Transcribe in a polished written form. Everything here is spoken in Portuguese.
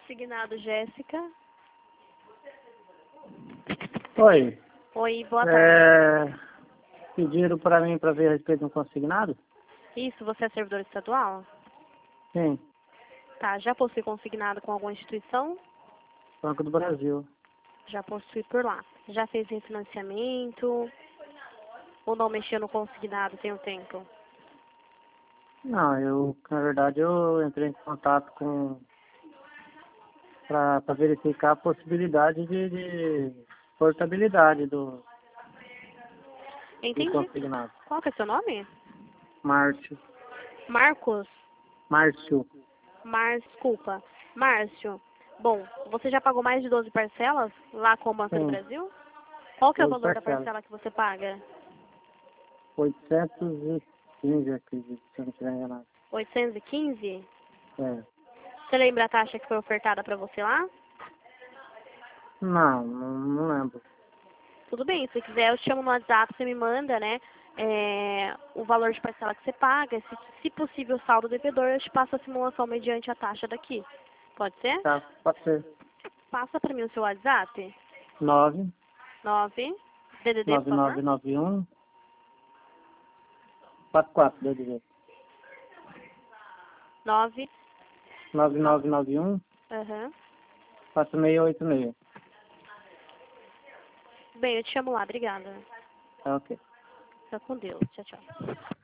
Consignado, Jéssica. Oi. Oi, boa tarde. Pediram para mim para ver a respeito de um consignado? Isso, você é servidor estadual? Sim, Tá, já possui consignado com alguma instituição? Banco do Brasil. Já possui por lá. Já fez refinanciamento? Ou não mexeu no consignado tem um tempo? Não, na verdade, eu entrei em contato para verificar a possibilidade de portabilidade do Entendi. consignado. Qual que é seu nome? Márcio. Marcos? Márcio. Desculpa. Márcio. Bom, você já pagou mais de 12 parcelas lá com o Banco do Sim, Brasil? Qual que é o 12 valor da parcelas. parcela que você paga? 815, acredito, se eu não estiver enganado. 815? É. Você lembra a taxa que foi ofertada para você lá? Não lembro. Tudo bem, se quiser eu te chamo no WhatsApp, você me manda, né, o valor de parcela que você paga, se possível saldo devedor, eu te passo a simulação mediante a taxa daqui. Pode ser? Tá, pode ser. Passa para mim o seu WhatsApp. 9 9, DDD, por favor. 9991 44, deu dizer. 9, 9991 aham. 4686. Bem, eu te chamo lá, obrigada. Tá, ok. Fica com Deus, tchau, tchau.